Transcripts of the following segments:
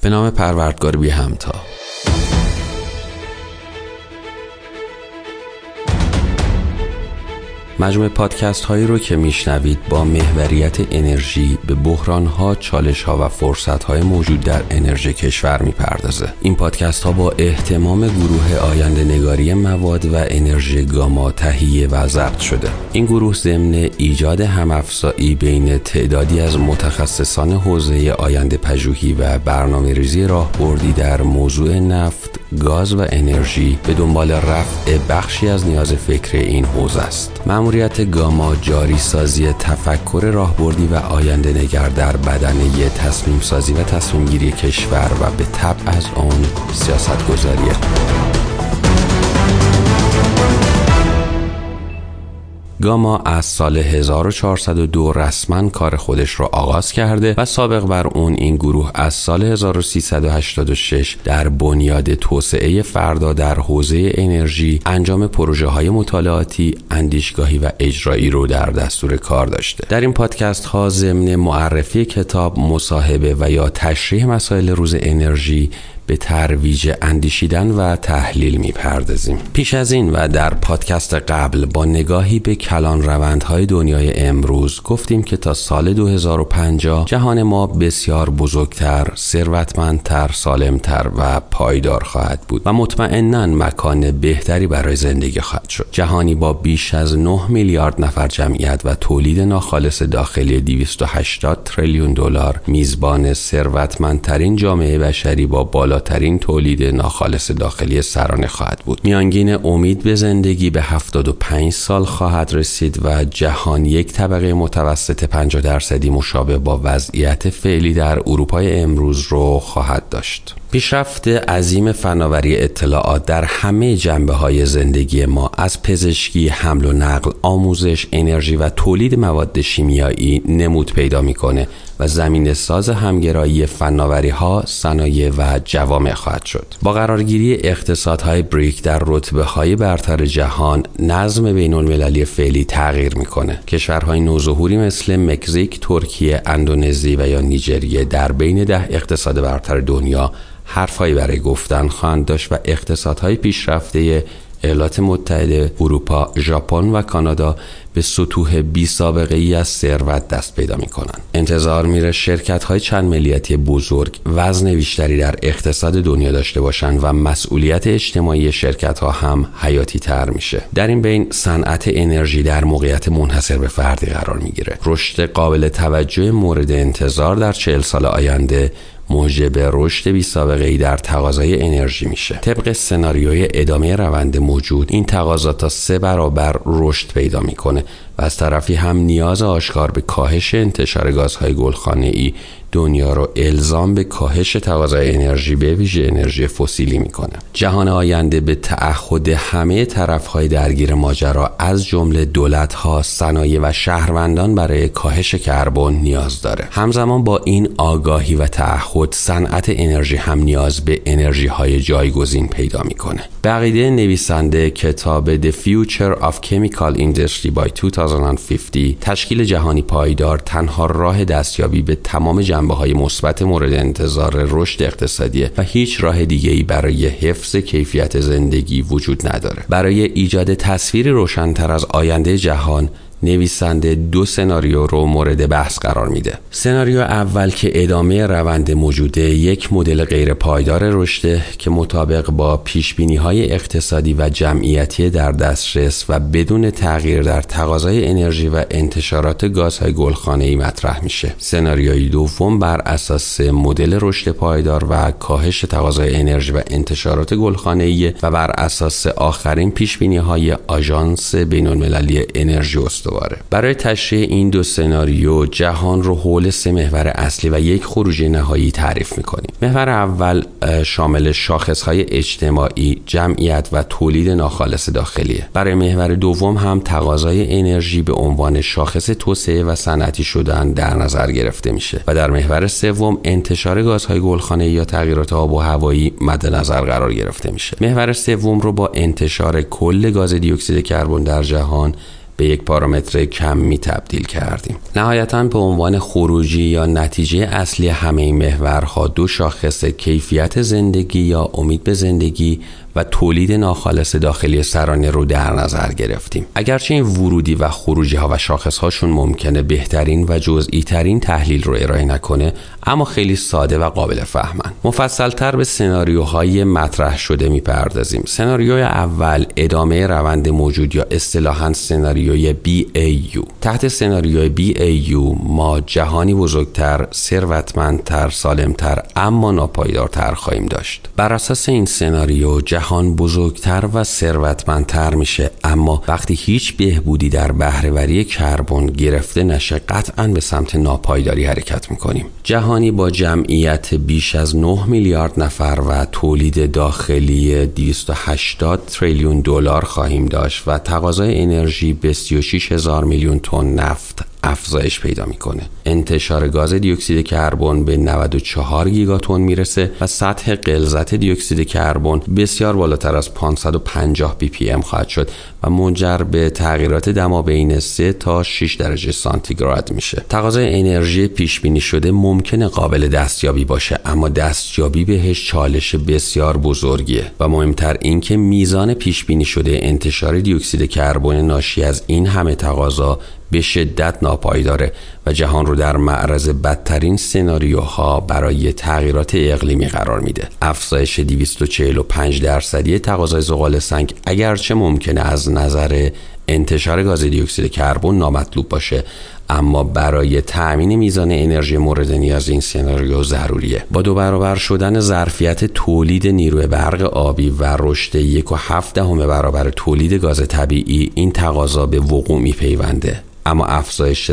به نام پروردگار بی همتا. مجموعه پادکست هایی رو که میشنوید با محوریت انرژی به بحران ها، چالش ها و فرصت های موجود در انرژی کشور میپردازه. این پادکست ها با اهتمام گروه آینده نگاری مواد و انرژی گاما تهیه و ضبط شده. این گروه ضمن ایجاد همافزایی بین تعدادی از متخصصان حوزه آینده پژوهی و برنامه‌ریزی راهبردی در موضوع نفت، گاز و انرژی به دنبال رفع بخشی از نیاز فکری این حوزه است. مأموریت گاما جاری سازی تفکر راهبردی و آینده نگر در بدنه تصمیم سازی و تصمیم گیری کشور و به تبع از آن سیاست گذاریه. گاما از سال 1402 رسما کار خودش را آغاز کرده و سابق بر اون این گروه از سال 1386 در بنیاد توسعه فردا در حوزه انرژی انجام پروژه های مطالعاتی، اندیشگاهی و اجرایی رو در دستور کار داشته. در این پادکست ها ضمن معرفی کتاب، مصاحبه و یا تشریح مسائل روز انرژی به ترویج اندیشیدن و تحلیل میپردازیم. پیش از این و در پادکست قبل با نگاهی به کلان روندهای دنیای امروز گفتیم که تا سال 2050 جهان ما بسیار بزرگتر، ثروتمندتر، سالمتر و پایدار خواهد بود و مطمئناً مکان بهتری برای زندگی خواهد شد. جهانی با بیش از 9 میلیارد نفر جمعیت و تولید ناخالص داخلی 280 تریلیون دلار میزبان ثروتمندترین جامعه بشری با بالاترین تولید ناخالص داخلی سرانه خواهد بود. میانگین امید به زندگی به 75 سال خواهد رسید و جهان یک طبقه متوسط 50% مشابه با وضعیت فعلی در اروپای امروز رو خواهد داشت. پیشرفت عظیم فناوری اطلاعات در همه جنبه‌های زندگی ما، از پزشکی، حمل و نقل، آموزش، انرژی و تولید مواد شیمیایی نمود پیدا می‌کنه و زمینه ساز همگرایی فناوری‌ها، صنایع و جوامع خواهد شد. با قرارگیری اقتصادهای بریک در رتبه‌های برتر جهان، نظم بین‌المللی فعلی تغییر می‌کنه. کشورهای نوظهوری مثل مکزیک، ترکیه، اندونزی و یا نیجریه در بین 10 اقتصاد برتر دنیا حرفایی برای گفتن خواهند داشت و اقتصادهای پیشرفته ایالات متحده اروپا، ژاپن و کانادا به سطوح بی سابقه ای از ثروت دست پیدا می کنند. انتظار میره شرکت های چند ملیتی بزرگ وزن بیشتری در اقتصاد دنیا داشته باشند و مسئولیت اجتماعی شرکت ها هم حیاتی تر میشه. در این بین صنعت انرژی در موقعیت منحصر به فردی قرار میگیره. رشد قابل توجه مورد انتظار در 40 سال آینده موجب رشد بی سابقه ای در تقاضای انرژی میشه. طبق سناریوی ادامه روند موجود، این تقاضا تا 3 برابر رشد پیدا میکنه و از طرفی هم نیاز آشکار به کاهش انتشار گازهای گلخانه‌ای دنیا رو الزام به کاهش تقاضای انرژی به ویژه انرژی فسیلی میکنه. جهان آینده به تعهد همه طرف‌های درگیر ماجرا از جمله دولت‌ها، صنایع و شهروندان برای کاهش کربن نیاز داره. همزمان با این آگاهی و تعهد، صنعت انرژی هم نیاز به انرژی‌های جایگزین پیدا میکنه. به عقیده نویسنده کتاب The Future of Chemical Industry by 2050، تشکیل جهانی پایدار تنها راه دستیابی به تمام جنبه‌های مثبت مورد انتظار رشد اقتصادیه و هیچ راه دیگه‌ای برای حفظ کیفیت زندگی وجود نداره. برای ایجاد تصویری روشن‌تر از آینده جهان، نویسنده 2 سناریو رو مورد بحث قرار میده. سناریو اول که ادامه روند موجوده، یک مدل غیر پایدار رشد که مطابق با پیشبینی‌های اقتصادی و جمعیتی در دسترس و بدون تغییر در تقاضای انرژی و انتشارات گازهای گلخانه‌ای مطرح میشه. سناریوی دوم بر اساس مدل رشد پایدار و کاهش تقاضای انرژی و انتشارات گلخانه‌ای و بر اساس آخرین پیشبینی‌های آژانس بین‌المللی انرژی استواره. برای تشریح این 2 سناریو، جهان رو حول 3 محور اصلی و یک خروجی نهایی تعریف می‌کنیم. محور اول شامل شاخص‌های اجتماعی، جمعیت و تولید ناخالص داخلیه. برای محور دوم هم تقاضای انرژی به عنوان شاخص توسعه و صنعتی شدن در نظر گرفته میشه و در محور سوم انتشار گازهای گلخانه‌ای یا تغییرات آب و هوایی مد نظر قرار گرفته میشه. محور سوم رو با انتشار کل گاز دی اکسید کربن در جهان به یک پارامتر کمی تبدیل کردیم. نهایتاً به عنوان خروجی یا نتیجه اصلی همه این محورها دو شاخص کیفیت زندگی یا امید به زندگی و تولید ناخالص داخلی سرانه رو در نظر گرفتیم. اگرچه این ورودی و خروجی ها و شاخص هاشون ممکنه بهترین و جزئی ترین تحلیل رو ارائه نکنه، اما خیلی ساده و قابل فهمن. مفصل تر به سناریوهای مطرح شده میپردازیم. سناریوی اول ادامه روند موجود یا اصطلاحاً سناریوی BAU. تحت سناریوی BAU ما جهانی بزرگتر، ثروتمندتر، سالمتر اما ناپایدارتر خواهیم داشت. بر اساس این سناریو جهان بزرگتر و ثروتمندتر میشه، اما وقتی هیچ بهبودی در بهره‌وری کربن گرفته نشه قطعاً به سمت ناپایداری حرکت میکنیم. جهانی با جمعیت بیش از 9 میلیارد نفر و تولید داخلی 280 تریلیون دلار خواهیم داشت و تقاضای انرژی به 36,000 میلیون تن نفت افزایش پیدا میکنه. انتشار گاز دی اکسید کربن به 94 گیگاتن میرسه و سطح غلظت دی اکسید کربن بسیار بالاتر از 550 ppm خواهد شد و منجر به تغییرات دما بین 3 تا 6 درجه سانتیگراد میشه. تقاضای انرژی پیش بینی شده ممکنه قابل دستیابی باشه، اما دستیابی بهش چالش بسیار بزرگیه و مهمتر این که میزان پیش بینی شده انتشار دی اکسید کربن ناشی از این همه تقاضا به شدت ناپایداره و جهان رو در معرض بدترین سناریوها برای تغییرات اقلیمی قرار میده. افزایش 245% تقاضای زغال سنگ اگرچه ممکنه از نظر انتشار گاز دی اکسید کربن نامطلوب باشه، اما برای تأمین میزان انرژی مورد نیاز این سناریو ضروریه. با 2 برابر شدن ظرفیت تولید نیروی برق آبی و رشد 1.7 برابر تولید گاز طبیعی این تقاضا به وقوع میپیونده. اما افزایش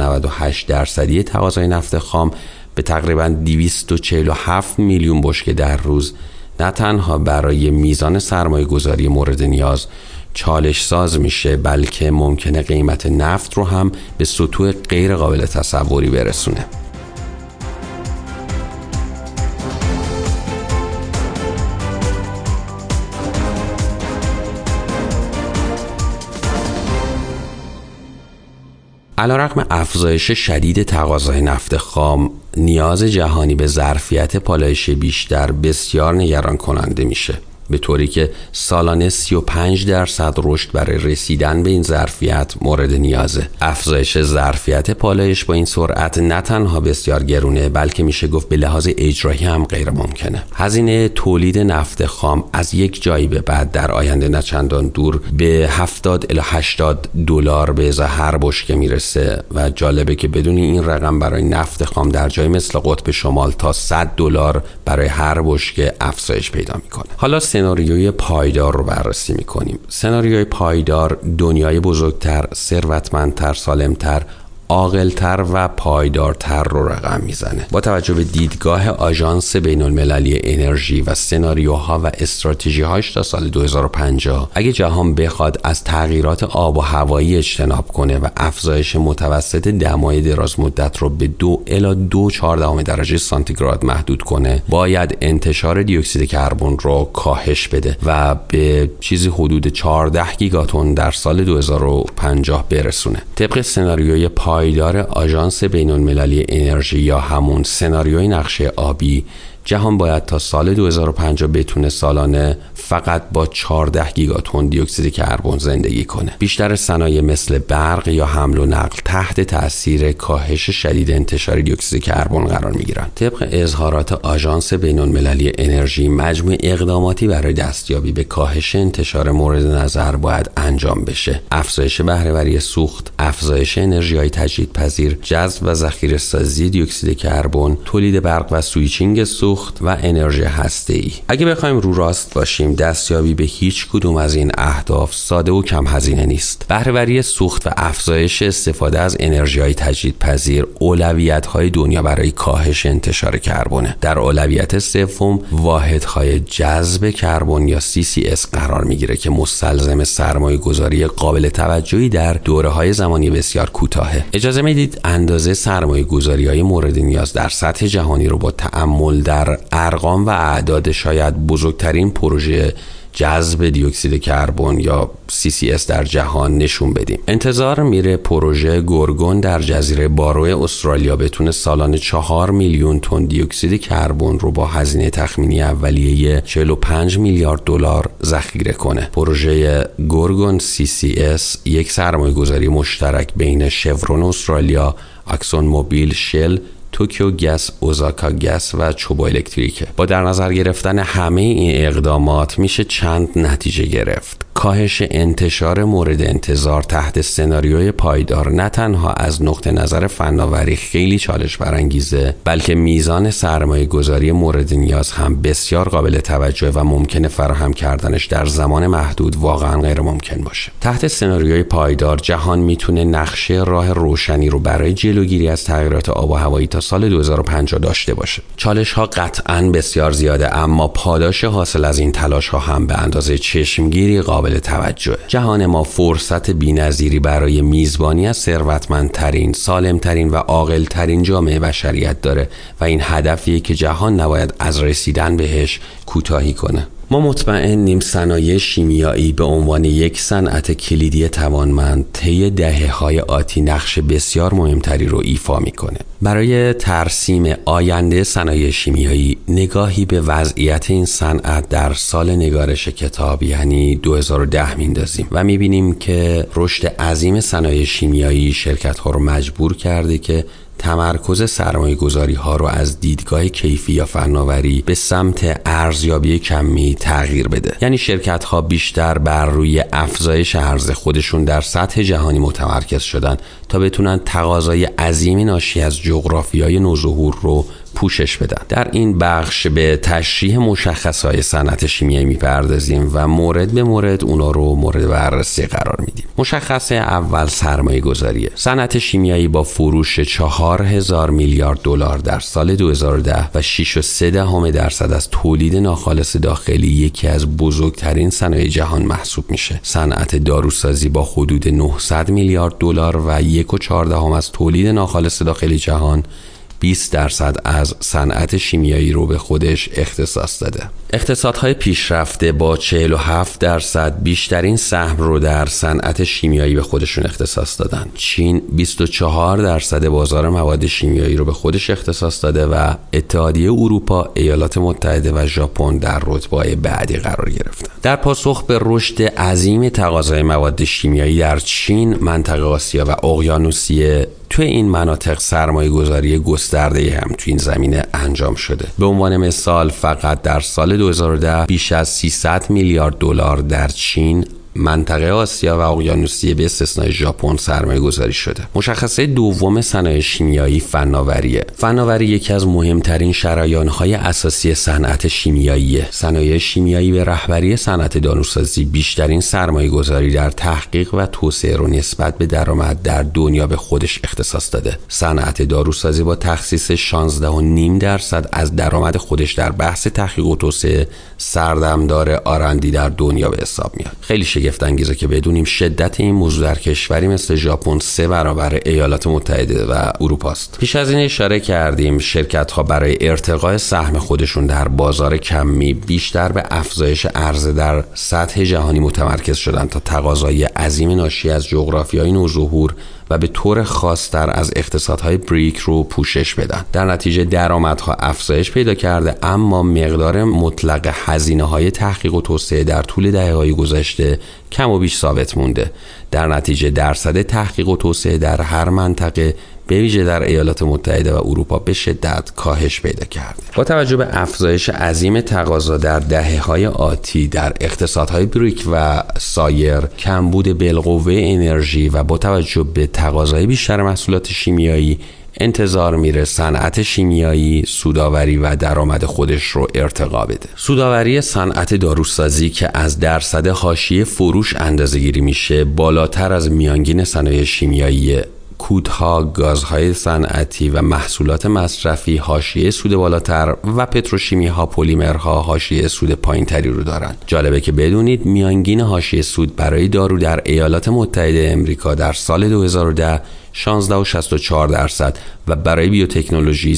198% تقاضای نفت خام به تقریباً 247 میلیون بشکه در روز نه تنها برای میزان سرمایه گذاری مورد نیاز چالش ساز میشه، بلکه ممکنه قیمت نفت رو هم به سطوح غیر قابل تصوری برسونه. علیرغم افزایش شدید تقاضای نفت خام، نیاز جهانی به ظرفیت پالایش بیشتر بسیار نگران کننده میشه، به طوری که سالانه 35% رشد برای رسیدن به این ظرفیت مورد نیازه. افزایش ظرفیت پالایش با این سرعت نه تنها بسیار گرونه، بلکه میشه گفت به لحاظ اجرایی هم غیر ممکنه. هزینه تولید نفت خام از یک جایی به بعد در آینده نه چندان دور به 70 الی 80 دلار به ازای هر بشکه میرسه و جالبه که بدون این رقم برای نفت خام در جای مثل قطب شمال تا 100 دلار برای هر بشکه افزایش پیدا میکنه. حالا سناریوی پایدار رو بررسی میکنیم. سناریوی پایدار دنیای بزرگتر، ثروتمندتر، سالمتر، عاقل‌تر و پایدارتر رو رقم میزنه. با توجه به دیدگاه آژانس بین‌المللی انرژی و سناریوها و استراتژی‌هاش تا سال 2050 اگه جهان بخواد از تغییرات آب و هوایی اجتناب کنه و افزایش متوسط دمای دراز مدت رو به 2 الی 2.4 درجه سانتیگراد محدود کنه، باید انتشار دی اکسید کربن رو کاهش بده و به چیزی حدود 14 گیگاتن در سال 2050 برسونه. طبق سناریوی پایدار آژانس بین‌المللی انرژی یا همون سناریوی نقشه آبی، جهان باید تا سال 2050 بتونه سالانه فقط با 14 گیگاتن دی اکسید کربن زندگی کنه. بیشتر صنایع مثل برق یا حمل و نقل تحت تأثیر کاهش شدید انتشار دی اکسید کربن قرار میگیرن. طبق اظهارات آژانس بین‌المللی انرژی، مجموع اقداماتی برای دستیابی به کاهش انتشار مورد نظر باید انجام بشه. افزایش بهره‌وری سوخت، افزایش انرژی‌های تجدیدپذیر، جذب و ذخیره‌سازی دی اکسید کربن، تولید برق و سویچینگ سوخت و انرژی هسته‌ای. اگه بخوایم رو راست باشیم، دستیابی به هیچ کدوم از این اهداف ساده و کم هزینه نیست. بهره‌وری سوخت و افزایش استفاده از انرژی‌های تجدیدپذیر اولویت‌های دنیا برای کاهش انتشار کربن. در اولویت سوم واحدهای جذب کربن یا CCS قرار میگیره که مستلزم سرمایه‌گذاری قابل توجهی در دوره‌های زمانی بسیار کوتاهه. اجازه میدید اندازه سرمایه‌گذاری‌های مورد نیاز در سطح جهانی رو با تأمل در ارقام و اعداد شاید بزرگترین پروژه جذب دی اکسید کربن یا CCS در جهان نشون بدیم. انتظار میره پروژه گورگون در جزیره بارو استرالیا بتونه سالانه 4 میلیون تن دی اکسید کربن رو با هزینه تخمینی اولیه 45 میلیارد دلار ذخیره کنه. پروژه گورگون CCS یک سرمایه‌گذاری مشترک بین شورون استرالیا، اکسون موبیل، شل، توکیو گس، اوزاکا گس و چوبو الکتریکه. با در نظر گرفتن همه این اقدامات میشه چند نتیجه گرفت. کاهش انتشار مورد انتظار تحت سناریوی پایدار نه تنها از نقطه نظر فناوری خیلی چالش برانگیزه، بلکه میزان سرمایه گذاری مورد نیاز هم بسیار قابل توجه و ممکنه فراهم کردنش در زمان محدود واقعا غیر ممکن باشه. تحت سناریوی پایدار جهان میتونه نقشه راه روشنی رو برای جلوگیری از تغییرات آب و هوایی تا سال 2050 داشته باشه. چالش ها قطعاً بسیار زیاده، اما پاداش حاصل از این تلاش ها هم به اندازه چشمگیری قابل توجه. جهان ما فرصت بی‌نظیری برای میزبانی از ثروتمندترین، سالمترین و عاقل‌ترین جامعه بشریت داره و این هدفیه که جهان نباید از رسیدن بهش کوتاهی کنه. ما مطمئنیم صنایع شیمیایی به عنوان یک صنعت کلیدی توانمند طی دهه‌های آتی نقش بسیار مهمتری رو ایفا میکنه. برای ترسیم آینده صنایع شیمیایی نگاهی به وضعیت این صنعت در سال نگارش کتاب یعنی 2010 میندازیم و میبینیم که رشد عظیم صنایع شیمیایی شرکت‌ها رو مجبور کرده که تمرکز سرمایه‌گذاری ها رو از دیدگاه کیفی یا فناوری به سمت ارزیابی کمی تغییر بده. یعنی شرکت ها بیشتر بر روی افزایش عرضه خودشون در سطح جهانی متمرکز شدن تا بتونن تقاضای عظیمی ناشی از جغرافیای نوظهور رو پوشش بدن. در این بخش به تشریح مشخصهای صنعت شیمیایی میپردازیم و مورد به مورد اونا رو مورد بررسی قرار میدیم. مشخصه اول سرمایه گذاریه. صنعت شیمیایی با فروش 4000 میلیارد دلار در سال 2010 و 6.3% از تولید ناخالص داخلی یکی از بزرگترین صنایع جهان محسوب میشه. صنعت داروسازی با حدود 900 میلیارد دلار و 1.4 از تولید ناخالص داخلی جهان 20% از صنعت شیمیایی رو به خودش اختصاص داده. اقتصادهای پیشرفته با 47% بیشترین سهم رو در صنعت شیمیایی به خودشون اختصاص دادن. چین 24% بازار مواد شیمیایی رو به خودش اختصاص داده و اتحادیه اروپا، ایالات متحده و ژاپن در رتبه‌های بعدی قرار گرفتن. در پاسخ به رشد عظیم تقاضای مواد شیمیایی در چین، منطقه آسیا و اقیانوسیه توی این مناطق سرمایه گذاری گسترده هم توی این زمینه انجام شده. به عنوان مثال فقط در سال 2010 بیش از 300 میلیارد دلار در چین، منطقه آسیا و اقیانوسیه به استثنای ژاپن سرمایه گذاری شده. مشخصه دوم صنایع شیمیایی فناوریه. فناوری یکی از مهمترین شریان‌های اساسی صنعت شیمیاییه. صنایع شیمیایی به رهبری صنعت داروسازی بیشترین سرمایه گذاری در تحقیق و توسعه رو نسبت به درآمد در دنیا به خودش اختصاص داده. صنعت داروسازی با تخصیص 16.5% از درآمد خودش در بحث تحقیق و توسعه سردمدار آرندی در دنیا به حساب میاد. خیلی شگفت انگیزه که بدونیم شدت این موضوع در کشوری مثل ژاپن 3 برابر ایالات متحده و اروپا است. پیش از این اشاره کردیم شرکت ها برای ارتقاء سهم خودشون در بازار کمی بیشتر به افزایش عرضه در سطح جهانی متمرکز شدن تا تقاضای عظیم ناشی از جغرافیای نوظهور و به طور خاص‌تر از اقتصادهای بریک رو پوشش بدن. در نتیجه درآمدها افزایش پیدا کرده، اما مقدار مطلق هزینه‌های تحقیق و توسعه در طول دهه‌های گذشته کم و بیش ثابت مونده. در نتیجه درصد تحقیق و توسعه در هر منطقه به ویژه در ایالات متحده و اروپا به شدت کاهش پیدا کرده. با توجه به افزایش عظیم تقاضا در دهه‌های آتی در اقتصادهای بریک و سایر، کمبود بالقوه انرژی و با توجه به تقاضای بیشتر محصولات شیمیایی، انتظار میره صنعت شیمیایی سودآوری و درآمد خودش رو ارتقا بده. سودآوری صنعت داروسازی که از درصد حاشیه فروش اندازه‌گیری میشه بالاتر از میانگین صنایع شیمیایی. کودها، گازهای صنعتی و محصولات مصرفی حاشیه سود بالاتر و پتروشیمی ها، پلیمرها حاشیه سود پایینتری رو دارن. جالبه که بدونید میانگین حاشیه سود برای دارو در ایالات متحده آمریکا در سال 2010 16.64% و برای بیوتکنولوژی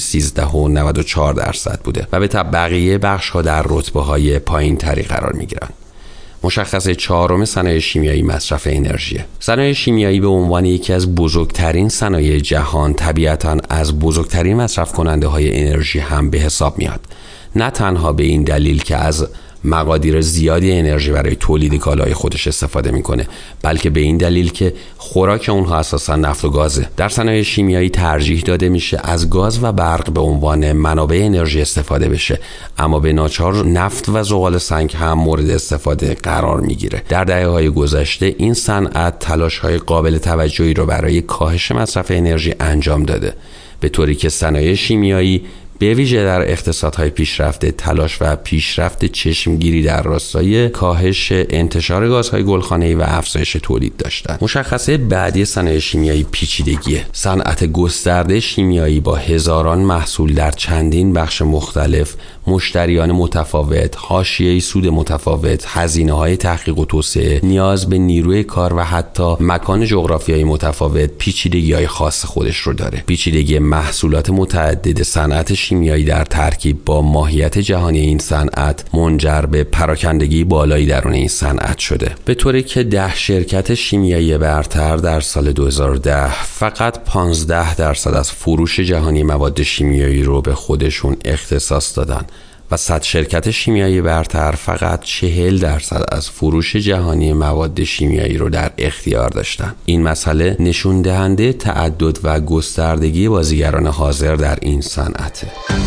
13.94% بوده و به تبع بقیه بخش ها در رتبه های پایین تری قرار می گیرن. مشخصه چهارم صنایع شیمیایی مصرف انرژی. صنایع شیمیایی به عنوان یکی از بزرگترین صنایع جهان طبیعتاً از بزرگترین مصرف کننده های انرژی هم به حساب میاد. نه تنها به این دلیل که از مقادیر زیادی انرژی برای تولید کالای خودش استفاده میکنه، بلکه به این دلیل که خوراک اونها اساسا نفت و گازه. در صنایع شیمیایی ترجیح داده میشه از گاز و برق به عنوان منابع انرژی استفاده بشه، اما به ناچار نفت و زغال سنگ هم مورد استفاده قرار میگیره. در دهه‌های گذشته این صنعت تلاش‌های قابل توجهی رو برای کاهش مصرف انرژی انجام داده، به طوری که صنایع شیمیایی به ویژه در اقتصادهای پیشرفته تلاش و پیشرفت چشمگیری در راستای کاهش انتشار گازهای گلخانه‌ای و افزایش تولید داشتند. مشخصه بعدی صنایع شیمیایی پیچیدگیه. صنعت گسترده شیمیایی با هزاران محصول در چندین بخش مختلف، مشتریان متفاوت، حاشیه‌ای سود متفاوت، هزینه‌های تحقیق و توسعه، نیاز به نیروی کار و حتی مکان جغرافیایی متفاوت پیچیدگی‌های خاص خودش رو داره. پیچیدگی محصولات متعدد صنعت شیمیایی در ترکیب با ماهیت جهانی این صنعت منجر به پراکندگی بالایی درون این صنعت شده، به طوری که 10 شرکت شیمیایی برتر در سال 2010 فقط 15% از فروش جهانی مواد شیمیایی رو به خودشون اختصاص دادن و 100 شرکت شیمیایی برتر فقط 40% از فروش جهانی مواد شیمیایی رو در اختیار داشتن. این مسئله نشون دهنده تعدد و گستردگی بازیگران حاضر در این صنعته.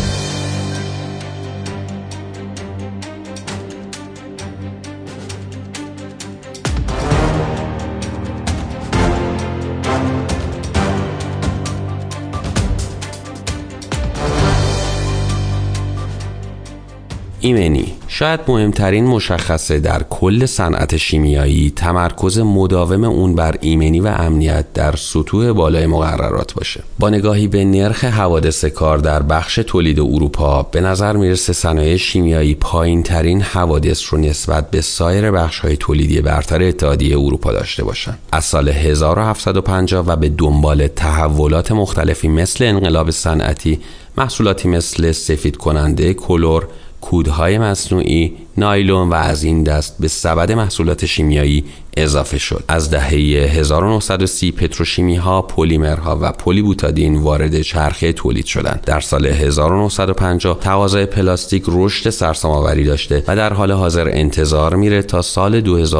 ایمنی شاید مهمترین مشخصه در کل صنعت شیمیایی تمرکز مداوم اون بر ایمنی و امنیت در سطوح بالای مقررات باشه. با نگاهی به نرخ حوادث کار در بخش تولید اروپا به نظر میرسه صنایع شیمیایی پایین ترین حوادث رو نسبت به سایر بخش‌های تولیدی برتر اتحادیه اروپا داشته باشن. از سال 1750 و به دنبال تحولات مختلفی مثل انقلاب صنعتی، محصولاتی مثل سفید کننده کلور، کودهای مصنوعی، نایلون و از این دست به سبد محصولات شیمیایی اضافه شد. از دهه 1930 پتروشیمی ها، پلیمرها و پلیبوتادین وارد چرخه تولید شدند. در سال 1950 تقاضای پلاستیک رشد سرسام‌آوری داشته و در حال حاضر انتظار میره تا سال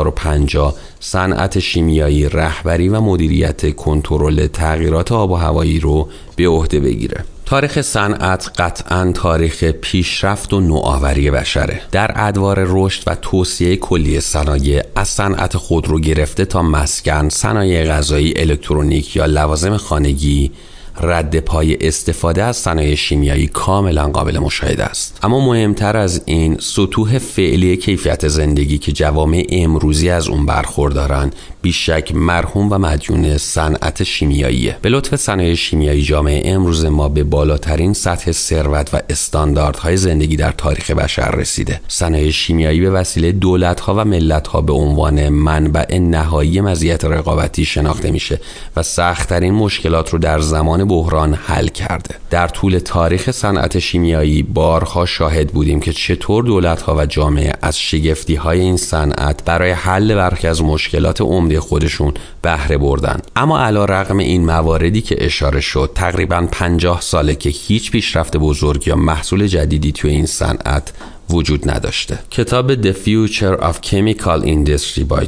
2050 صنعت شیمیایی رهبری و مدیریت کنترل تغییرات آب و هوایی رو به عهده بگیره. تاریخ صنعت قطعاً تاریخ پیشرفت و نوآوری بشره. در ادوار رشد و توسعه کلی صنایع، از صنعت خودرو گرفته تا مسکن، صنایع غذایی، الکترونیک یا لوازم خانگی، رد پای استفاده از صنایع شیمیایی کاملا قابل مشاهده است. اما مهمتر از این، سطوح فعلی کیفیت زندگی که جوامع امروزی از اون برخوردارن بیشک مرهون و مدیون صنعت شیمیاییه. به لطف صنایع شیمیایی جامعه امروز ما به بالاترین سطح ثروت و استانداردهای زندگی در تاریخ بشر رسیده. صنایع شیمیایی به وسیله دولت‌ها و ملت‌ها به عنوان منبع نهایی مزیت رقابتی شناخته میشه و سخت‌ترین مشکلات رو در زمان بحران حل کرده. در طول تاریخ صنعت شیمیایی بارها شاهد بودیم که چطور دولت‌ها و جامعه از شگفتی‌های این صنعت برای حل برخی از مشکلات عمده خودشون بهره بردن. اما علی‌رغم این مواردی که اشاره شد، تقریباً 50 ساله که هیچ پیشرفت بزرگ یا محصول جدیدی توی این صنعت وجود نداشته. کتاب The Future of Chemical Industry by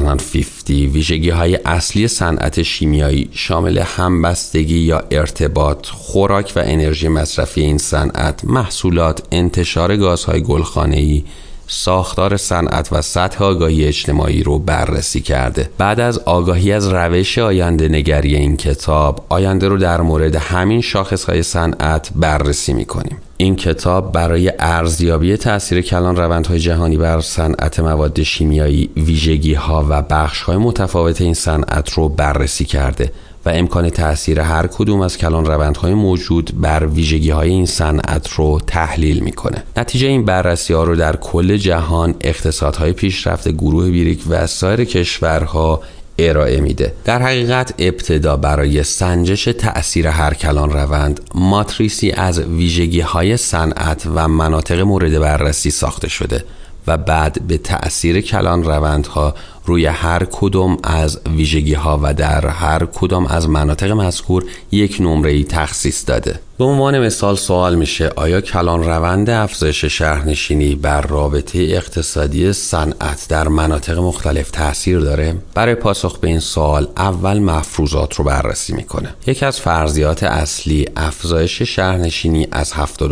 2050 ویژگی‌های اصلی صنعت شیمیایی شامل همبستگی یا ارتباط، خوراک و انرژی مصرفی این صنعت، محصولات، انتشار گازهای گلخانه‌ای، ساختار صنعت و سطح آگاهی اجتماعی رو بررسی کرده. بعد از آگاهی از روش آینده نگری این کتاب، آینده رو در مورد همین شاخصهای صنعت بررسی می‌کنیم. این کتاب برای ارزیابی تأثیر کلان روندهای جهانی بر صنعت مواد شیمیایی، ویژگی‌ها و بخش‌های متفاوت این صنعت رو بررسی کرده و امکان تأثیر هر کدوم از کلان روندهای موجود بر ویژگی‌های این صنعت رو تحلیل می‌کنه. نتیجه این بررسی‌ها رو در کل جهان اقتصادهای پیشرفته گروه بریک و سایر کشورها ارائه میده. در حقیقت ابتدا برای سنجش تأثیر هر کلان روند ماتریسی از ویژگی‌های صنعت و مناطق مورد بررسی ساخته شده و بعد به تأثیر کلان روندها روی هر کدام از ویژگی‌ها و در هر کدام از مناطق مذکور یک نمره‌ای تخصیص داده. به عنوان مثال سوال میشه آیا کلان روند افزایش شهرنشینی بر رابطه اقتصادی صنعت در مناطق مختلف تأثیر داره؟ برای پاسخ به این سوال اول مفروضات رو بررسی میکنه. یکی از فرضیات اصلی افزایش شهرنشینی از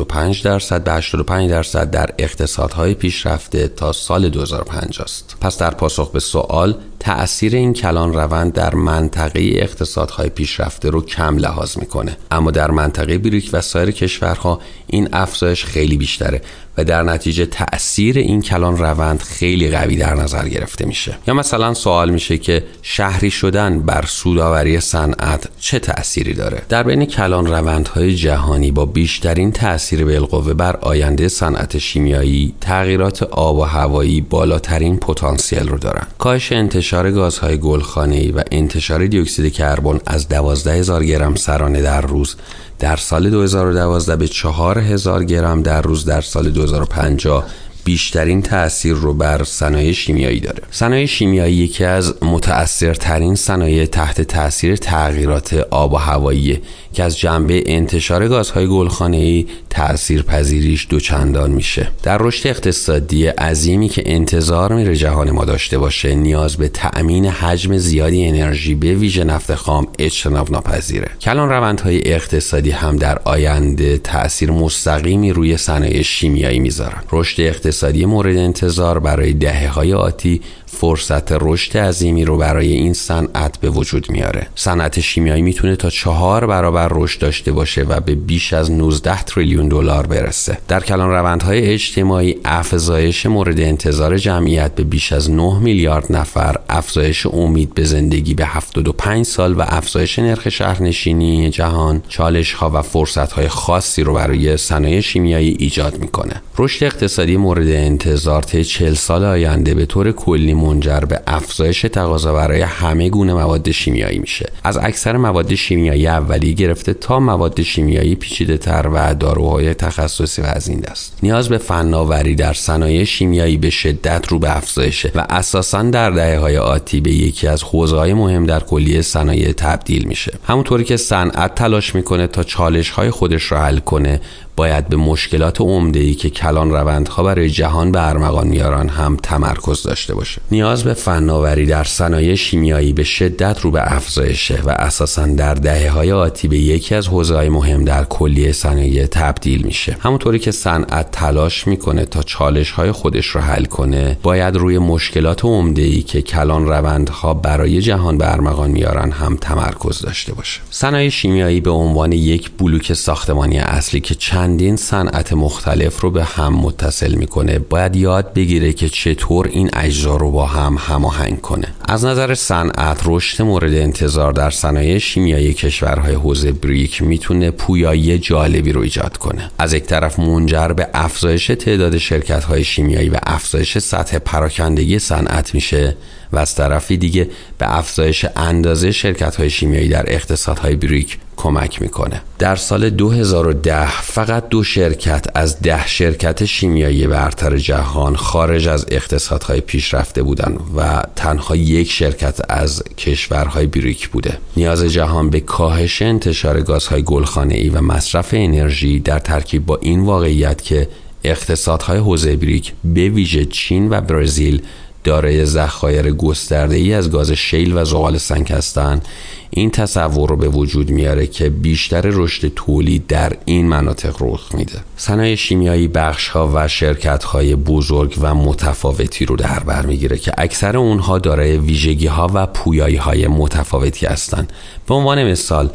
75% به 85% در اقتصادهای پیشرفته تا سال 2050 است. پس در پاسخ به سوال تأثیر این کلان روند در منطقه اقتصادهای پیشرفته رو کم لحاظ میکنه، اما در منطقه بریک و سایر کشورها این افزایش خیلی بیشتره و در نتیجه تأثیر این کلان روند خیلی قوی در نظر گرفته میشه. یا مثلا سوال میشه که شهری شدن بر سودآوری صنعت چه تأثیری داره؟ در بین کلان روندهای جهانی با بیشترین تأثیر بالقوه بر آینده صنعت شیمیایی تغییرات آب و هوایی بالاترین پتانسیل رو دارن. کاهش انتشار گازهای گلخانه‌ای و انتشار دی اکسید کربن از 12,000 گرم سرانه در روز در سال 2012 به 4,000 گرم در روز در سال 2050 بیشترین تأثیر رو بر صنایع شیمیایی داره. صنایع شیمیایی یکی از متأثرترین صنایع تحت تأثیر تغییرات آب و هوایی که از جنبه انتشار گازهای گلخانه‌ای تأثیرپذیریش دوچندان میشه. در رشد اقتصادی عظیمی که انتظار میره جهان ما داشته باشه، نیاز به تأمین حجم زیادی انرژی به ویژه نفت خام اجتناب ناپذیره. کلان روندهای اقتصادی هم در آینده تأثیر مستقیمی روی صنایع شیمیایی میذارن. رشد اقتصادی مورد انتظار برای دهه‌های آتی فرصت رشد عظیمی رو برای این صنعت به وجود میاره. صنعت شیمیایی میتونه تا 4 برابر رشد داشته باشه و به بیش از 19 تریلیون دلار برسه. در کلان روندهای اجتماعی افزایش مورد انتظار جمعیت به بیش از 9 میلیارد نفر، افزایش امید به زندگی به 75 سال و افزایش نرخ شهرنشینی جهان چالش‌ها و فرصت‌های خاصی رو برای صنایع شیمیایی ایجاد میکنه. رشد اقتصادی مورد انتظار طی 40 سال آینده به طور کلی منجر به افزایش تقاضا برای همه گونه مواد شیمیایی میشه. از اکثر مواد شیمیایی اولیه گرفته تا مواد شیمیایی پیچیده‌تر و داروهای تخصصی و از این دست. نیاز به فناوری در صنایع شیمیایی به شدت رو به افزایشه و اساساً در دهه‌های آتی به یکی از حوزه‌های مهم در کلیه صنایع تبدیل میشه. همونطوری که صنعت تلاش میکنه تا چالش‌های خودش رو حل کنه، باید به مشکلات عمده‌ای که کلان روندها برای جهان به ارمغان میارن هم تمرکز داشته باشه. نیاز به فناوری در صنایع شیمیایی به شدت رو به افزایشه و اساساً در دهه‌های آتی به یکی از حوزه‌های مهم در کلیه صنایع تبدیل میشه. همونطوری که صنعت تلاش میکنه تا چالش‌های خودش رو حل کنه، باید روی مشکلات عمده‌ای که کلان روندها برای جهان به ارمغان میارن هم تمرکز داشته باشه. صنایع شیمیایی به عنوان یک بلوک ساختمانی اصلی که چندین صنعت مختلف رو به هم متصل میکنه، باید یاد بگیره که چطور این اجزا رو با هم هماهنگ کنه. از نظر صنعت، رشد مورد انتظار در صنایع شیمیایی کشورهای حوزه بریک میتونه پویایی جالبی رو ایجاد کنه. از یک طرف منجر به افزایش تعداد شرکت‌های شیمیایی و افزایش سطح پراکندگی صنعت میشه و از طرفی دیگه به افزایش اندازه شرکت‌های شیمیایی در اقتصادهای بریک کمک میکنه. در سال 2010 فقط 2 شرکت از 10 شرکت شیمیایی برتر جهان خارج از اقتصادهای پیشرفته بودن و تنها 1 شرکت از کشورهای بریک بوده. نیاز جهان به کاهش انتشار گازهای گلخانه‌ای و مصرف انرژی در ترکیب با این واقعیت که اقتصادهای حوزه بریک به ویژه چین و برزیل دارای ذخایر گسترده‌ای از گاز شیل و زغال سنگ هستند، این تصور رو به وجود میاره که بیشتر رشد تولید در این مناطق رخ میده. صنایع شیمیایی بخش‌ها و شرکت‌های بزرگ و متفاوتی رو در بر میگیره که اکثر اونها دارای ویژگی‌ها و پویایی‌های متفاوتی هستند. به عنوان مثال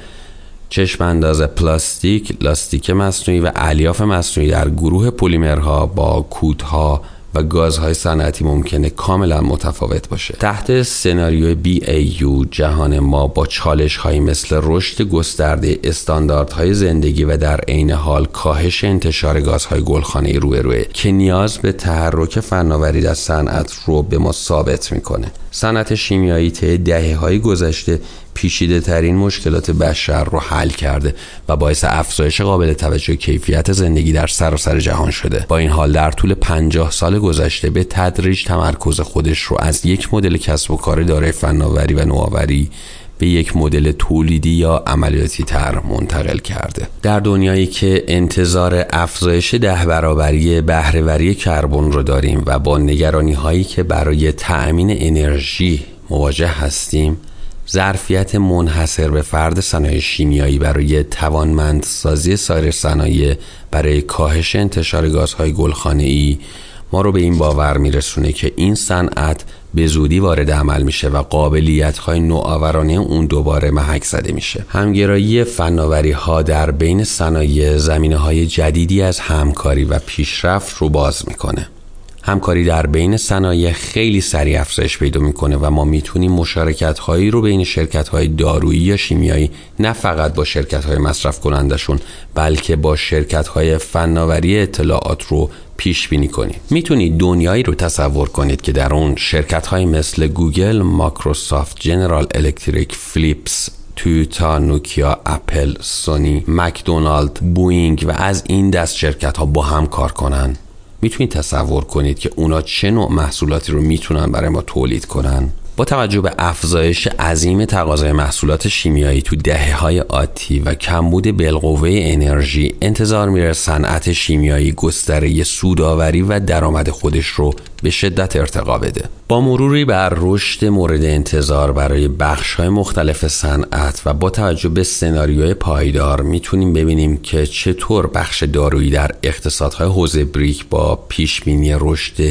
چشم انداز پلاستیک، لاستیک مصنوعی و الیاف مصنوعی در گروه پلیمرها با کودها و گازهای صنعتی ممکنه کاملا متفاوت باشه. تحت سناریوی BAU جهان ما با چالش‌هایی مثل رشد گسترده استانداردهای زندگی و در عین حال کاهش انتشار گازهای گلخانه‌ای روبروه که نیاز به تحرک فناوری در صنعت رو به ما ثابت میکنه. صنعت شیمیایی طی دهه‌های گذشته پیچیده ترین مشکلات بشر رو حل کرده و باعث افزایش قابل توجه کیفیت زندگی در سراسر جهان شده. با این حال در طول 50 سال گذشته به تدریج تمرکز خودش رو از یک مدل کسب و کار دارای فناوری و نوآوری به یک مدل تولیدی یا عملیاتی تر منتقل کرده. در دنیایی که انتظار افزایش 10 برابری بهره‌وری کربن رو داریم و با نگرانی هایی که برای تأمین انرژی مواجه هستیم، ظرفیت منحصر به فرد صنایع شیمیایی برای توانمندسازی سایر صنایع برای کاهش انتشار گازهای گلخانه‌ای ما رو به این باور میرسونه که این صنعت به زودی وارد عمل میشه و قابلیت‌های نوآورانه اون دوباره محک زده میشه. همگرایی فناوری‌ها در بین صنایع زمینه‌های جدیدی از همکاری و پیشرفت رو باز میکنه. همکاری در بین صنایع خیلی سریع افزایش پیدا میکنه و ما میتونیم مشارکت‌هایی رو بین شرکت‌های دارویی یا شیمیایی نه فقط با شرکت‌های مصرف کنندشون بلکه با شرکت‌های فناوری اطلاعات رو پیش بینی کنید. میتونید دنیایی رو تصور کنید که در اون شرکت‌های مثل گوگل، مایکروسافت، جنرال الکتریک، فلیپس، تویوتا، نوکیا، اپل، سونی، مکدونالد، بوئینگ و از این دست شرکت‌ها با هم کار کنن. میتونید تصور کنید که اونا چه نوع محصولاتی رو میتونن برای ما تولید کنن؟ با توجه به افزایش عظیم تقاضای محصولات شیمیایی تو دهه‌های آتی و کمبود بالقوه انرژی، انتظار میره صنعت شیمیایی گستره سودآوری و درآمد خودش رو به شدت ارتقا بده. با مروری بر رشد مورد انتظار برای بخش‌های مختلف صنعت و با توجه به سناریوی پایدار میتونیم ببینیم که چطور بخش دارویی در اقتصادهای حوزه بریک با پیشبینی رشد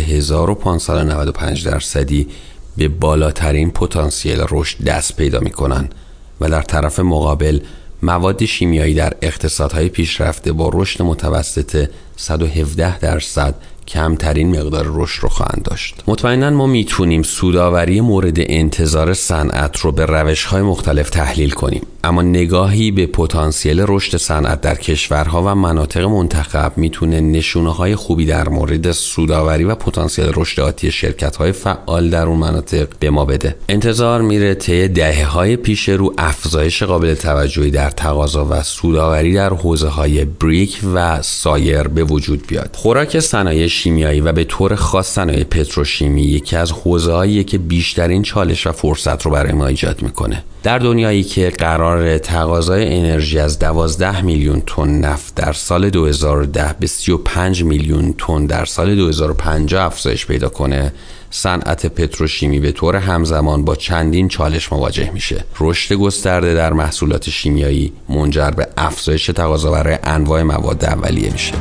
1595% به بالاترین پتانسیل رشد دست پیدا می‌کنند و در طرف مقابل مواد شیمیایی در اقتصادهای پیشرفته با رشد متوسط 117% کمترین مقدار رشد رو خواهند داشت. مطمئناً ما میتونیم سودآوری مورد انتظار صنعت رو به روش‌های مختلف تحلیل کنیم، اما نگاهی به پتانسیل رشد صنعت در کشورها و مناطق منتخب میتونه نشونه‌های خوبی در مورد سودآوری و پتانسیل رشد آتی شرکت‌های فعال در اون مناطق به ما بده. انتظار میره طی دهه‌های پیش رو افزایش قابل توجهی در تقاضا و سودآوری در حوزه‌های بریک و سایر به وجود بیاد. خوراک صنایع شیمیایی و به طور خاص صنایع پتروشیمی یکی از حوزه‌هاییه که بیشترین چالش و فرصت رو برای ما ایجاد میکنه. در دنیایی که قرار تقاضای انرژی از 12 میلیون تن نفت در سال 2010 به 35 میلیون تن در سال 2050 افزایش پیدا کنه، صنعت پتروشیمی به طور همزمان با چندین چالش مواجه میشه. رشد گسترده در محصولات شیمیایی منجر به افزایش تقاضا برای انواع مواد اولیه میشه.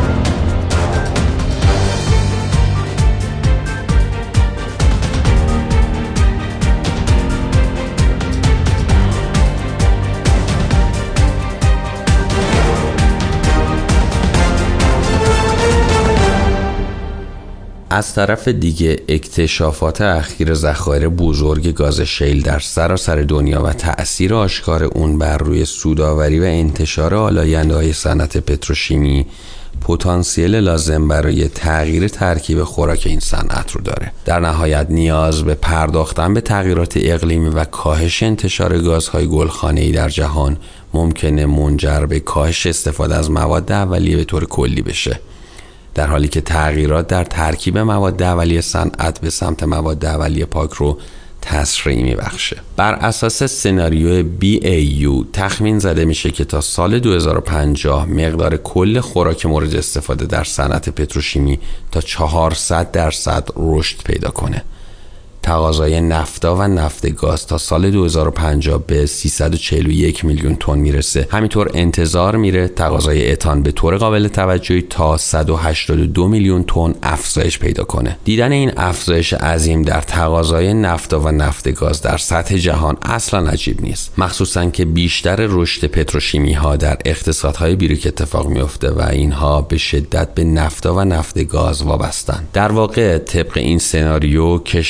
از طرف دیگه اکتشافات اخیر ذخایر بزرگ گاز شیل در سراسر دنیا و تأثیر آشکار اون بر روی سودآوری و انتشار آلاینده‌های صنعت پتروشیمی پتانسیل لازم برای تغییر ترکیب خوراک این صنعت رو داره. در نهایت نیاز به پرداختن به تغییرات اقلیمی و کاهش انتشار گازهای گلخانه‌ای در جهان ممکنه منجر به کاهش استفاده از مواد اولیه به طور کلی بشه، در حالی که تغییرات در ترکیب مواد اولیه صنعت به سمت مواد اولیه پاک رو تسریع میبخشه. بر اساس سناریوی BAU تخمین زده میشه که تا سال 2050 مقدار کل خوراک مورد استفاده در صنعت پتروشیمی تا 400% رشد پیدا کنه. تقاضای نفتا و نفت گاز تا سال 2050 به 341 میلیون تن میرسه. همینطور انتظار میره تقاضای اتان به طور قابل توجهی تا 182 میلیون تن افزایش پیدا کنه. دیدن این افزایش عظیم در تقاضای نفتا و نفت گاز در سطح جهان اصلا عجیب نیست، مخصوصا که بیشتر رشد پتروشیمی ها در اقتصادهای بریک اتفاق میفته و اینها به شدت به نفتا و نفت گاز وابستن. در واقع طبق این سناریو کشورهای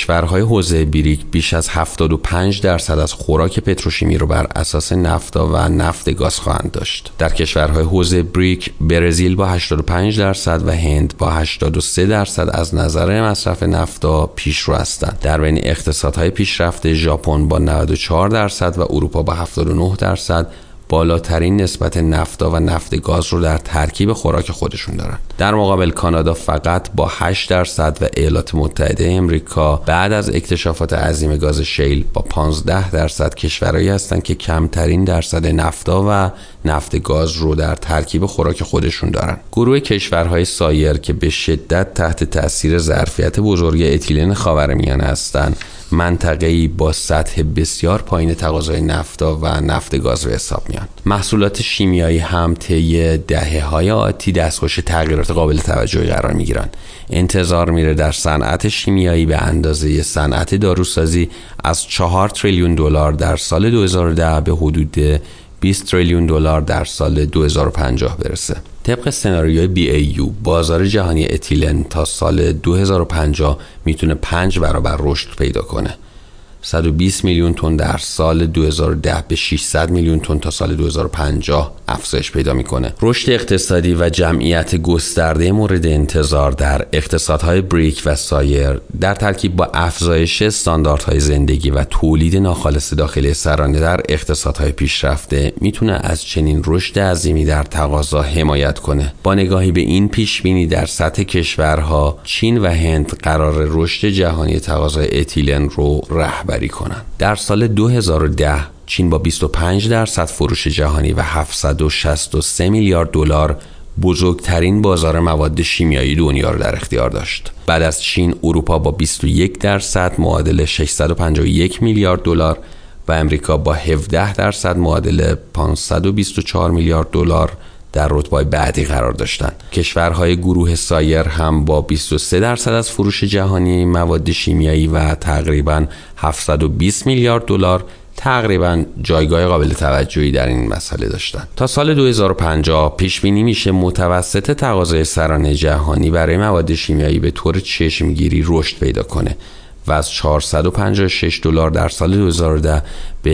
حوزه بریک بیش از 75% از خوراک پتروشیمی رو بر اساس نفتا و نفت گاز خواهند داشت. در کشورهای حوزه بریک برزیل با 85% و هند با 83% از نظر مصرف نفتا پیشرو هستند. در بین اقتصادهای پیشرفته ژاپن با 94% و اروپا با 79% بالاترین نسبت نفتا و نفت گاز رو در ترکیب خوراک خودشون دارن. در مقابل کانادا فقط با 8% و ایالات متحده امریکا بعد از اکتشافات عظیم گاز شیل با 15% کشورهایی هستند که کمترین درصد نفتا و نفت گاز رو در ترکیب خوراک خودشون دارن. گروه کشورهای سایر که به شدت تحت تاثیر ظرفیت بزرگ اتیلن خاورمیانه هستند، منطقه‌ای با سطح بسیار پایین تقاضای نفتا و نفت گاز به حساب میان. محصولات شیمیایی هم طی دهه‌های آتی دستخوش تغییرات قابل توجهی قرار میگیرن. انتظار میره در صنعت شیمیایی به اندازه صنعت داروسازی از 4 تریلیون دلار در سال 2010 به حدود 20 تریلیون دلار در سال 2050 برسه. طبق سناریوی BAU بازار جهانی اتیلن تا سال 2050 میتونه 5 برابر رشد پیدا کنه. 120 میلیون تن در سال 2010 به 600 میلیون تن تا سال 2050 افزایش پیدا میکنه. رشد اقتصادی و جمعیت گسترده مورد انتظار در اقتصادهای بریک و سایر در ترکیب با افزایش استانداردهای زندگی و تولید ناخالص داخلی سرانه در اقتصادهای پیشرفته میتونه از چنین رشد عظیمی در تقاضا حمایت کنه. با نگاهی به این پیش بینی در سطح کشورها، چین و هند قرار رشد جهانی تقاضای اتیلن رو رهبری کنن. در سال 2010 چین با 25% فروش جهانی و 763 میلیارد دلار بزرگترین بازار مواد شیمیایی دنیا را در اختیار داشت. بعد از چین، اروپا با 21% معادل 651 میلیارد دلار و امریکا با 17% معادل 524 میلیارد دلار در رتبه بعدی قرار داشتند. کشورهای گروه سایر هم با 23% از فروش جهانی مواد شیمیایی و تقریباً 720 میلیارد دلار تقریباً جایگاه قابل توجهی در این مسئله داشتند. تا سال 2050 پیش بینی میشه متوسط تقاضای سرانه جهانی برای مواد شیمیایی به طور چشمگیری رشد پیدا کنه و از 456 دلار در سال 2010 به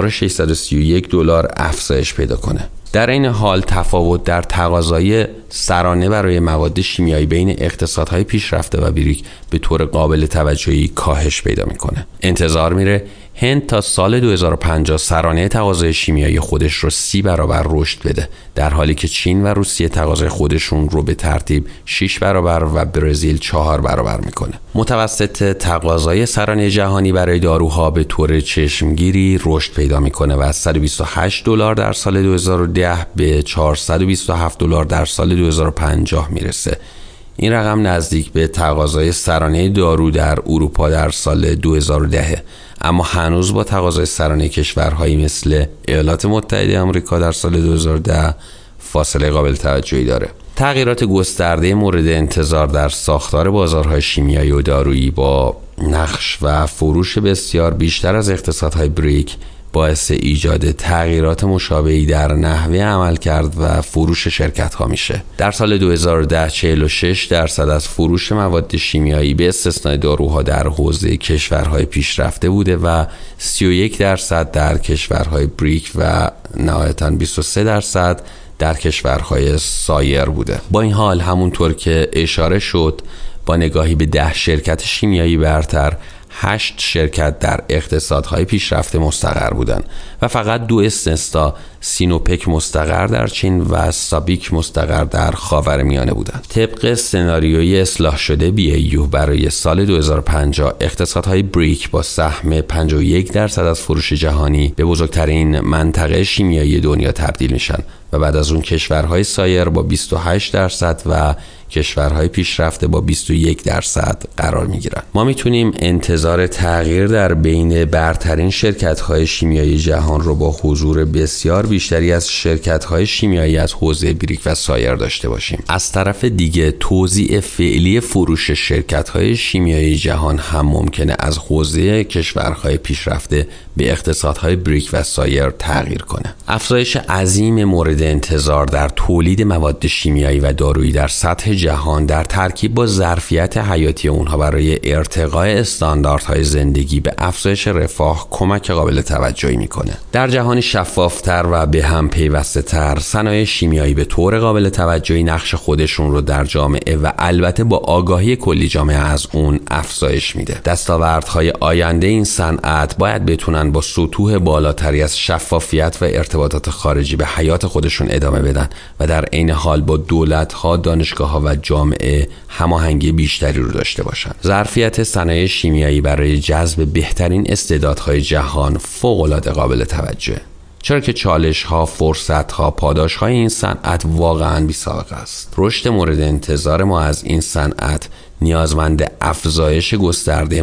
1631 دلار افزایش پیدا کنه. در این حال تفاوت در تقاضای سرانه برای مواد شیمیایی بین اقتصادهای پیشرفته و بریک به طور قابل توجهی کاهش پیدا میکنه. انتظار میره هند تا سال 2050 سرانه تقاضای شیمیایی خودش رو 30 برابر رشد بده، در حالی که چین و روسیه تقاضای خودشون رو به ترتیب 6 برابر و برزیل 4 برابر میکنه. متوسط تقاضای سرانه جهانی برای داروها به طور چشمگیری رشد پیدا میکنه و از 128 دلار در سال 2010 به 427 دلار در سال 2050 میرسه. این رقم نزدیک به تقاضای سرانه دارو در اروپا در سال 2010، اما هنوز با تقاضای سرانه کشورهایی مثل ایالات متحده آمریکا در سال 2010 فاصله قابل توجهی داره. تغییرات گسترده مورد انتظار در ساختار بازارهای شیمیایی و دارویی با نقش و فروش بسیار بیشتر از اقتصادهای بریک باعث ایجاد تغییرات مشابهی در نحوه عملکرد و فروش شرکت‌ها میشه. در سال 2010 46% از فروش مواد شیمیایی به استثنای داروها در حوزه کشورهای پیشرفته بوده و 31% در کشورهای بریک و نهایتاً 23% در کشورهای سایر بوده. با این حال همونطور که اشاره شد، با نگاهی به 10 شرکت شیمیایی برتر 8 شرکت در اقتصادهای پیشرفته مستقر بودند و فقط 2 استثنا، سینوپک مستقر در چین و سابیک مستقر در خاورمیانه بودند. طبق سناریوی اصلاح شده BAU برای سال 2050 اقتصادهای بریک با سهم 51% از فروش جهانی به بزرگترین منطقه شیمیایی دنیا تبدیل میشن و بعد از اون کشورهای سایر با 28% و کشورهای پیشرفته با 21% قرار میگیرن. ما میتونیم انتظار تغییر در بین برترین شرکت‌های شیمیایی جهان رو با حضور بسیار بیشتری از شرکت‌های شیمیایی از حوزه بریک و سایر داشته باشیم. از طرف دیگه توزیع فعلی فروش شرکت‌های شیمیایی جهان هم ممکنه از حوزه کشورهای پیشرفته به اقتصادهای بریک و سایر تغییر کنه. افزایش عظیم مورد انتظار در تولید مواد شیمیایی و دارویی در سطح جهان در ترکیب با ظرفیت حیاتی اونها برای ارتقاء استانداردهای زندگی به افزایش رفاه کمک قابل توجهی میکنه. در جهانی شفافتر و به هم پیوسته تر، صنایع شیمیایی به طور قابل توجهی نقش خودشون رو در جامعه و البته با آگاهی کلی جامعه از اون افزایش میده. دستاوردهای آینده این صنعت باید بتونن با سطوح بالاتری از شفافیت و ارتباطات خارجی به حیات خودشون ادامه بدن و در عین حال با دولت‌ها، دانشگاه‌ها و جامعه هماهنگی بیشتری رو داشته باشن. ظرفیت صنایع شیمیایی برای جذب بهترین استعدادهای جهان فوق‌العاده قابل توجهه. چرا که چالش‌ها، فرصت‌ها، پاداش‌های این صنعت واقعاً بی‌سابقه است. رشد مورد انتظار ما از این صنعت نیازمند افزایش گسترده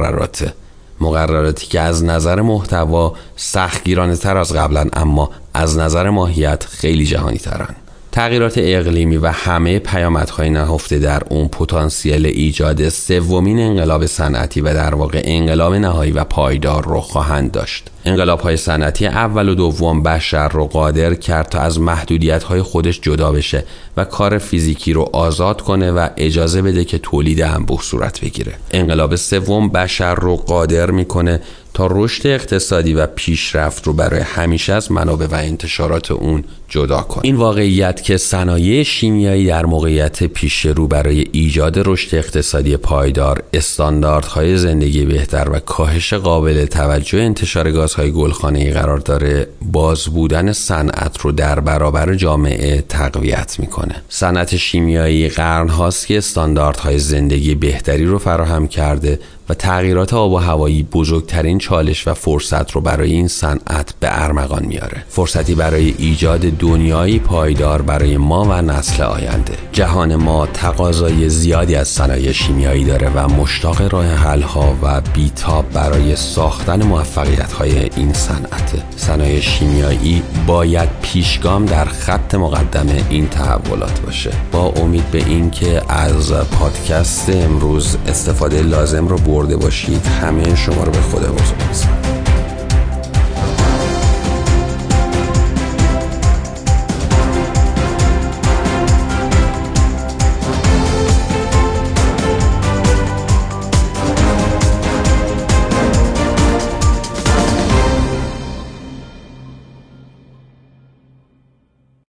مقرراتی که از نظر محتوا سختگیرانه‌تر از قبلن، اما از نظر ماهیت خیلی جهانی ترن. تغییرات اقلیمی و همه پیامدهای نهفته در اون پتانسیل ایجاد سومین انقلاب صنعتی و در واقع انقلاب نهایی و پایدار رو خواهند داشت. انقلاب‌های صنعتی اول و دوم بشر رو قادر کرد تا از محدودیت‌های خودش جدا بشه و کار فیزیکی رو آزاد کنه و اجازه بده که تولید انبوه صورت بگیره. انقلاب سوم بشر رو قادر میکنه تا رشد اقتصادی و پیشرفت رو برای همیشه از منابع و انتشارات اون جدا کنه. این واقعیت که صنایع شیمیایی در موقعیت پیش رو برای ایجاد رشد اقتصادی پایدار، استانداردهای زندگی بهتر و کاهش قابل توجه انتشار گازهای گلخانه‌ای قرار داره، باز بودن صنعت رو در برابر جامعه تقویت میکنه. صنعت شیمیایی قرن‌هاست که استانداردهای زندگی بهتری رو فراهم کرده و تغییرات آب و هوایی بزرگترین چالش و فرصت رو برای این صنعت به ارمغان میاره. فرصتی برای ایجاد دنیایی پایدار برای ما و نسل آینده. جهان ما تقاضای زیادی از صنایع شیمیایی داره و مشتاق راه حل‌ها و بیتاب برای ساختن موفقیت‌های این صنعت. صنایع شیمیایی باید پیشگام در خط مقدم این تحولات باشه. با امید به این که از پادکست امروز استفاده لازم رو برده باشید، همه شما رو به خدا بسپارم.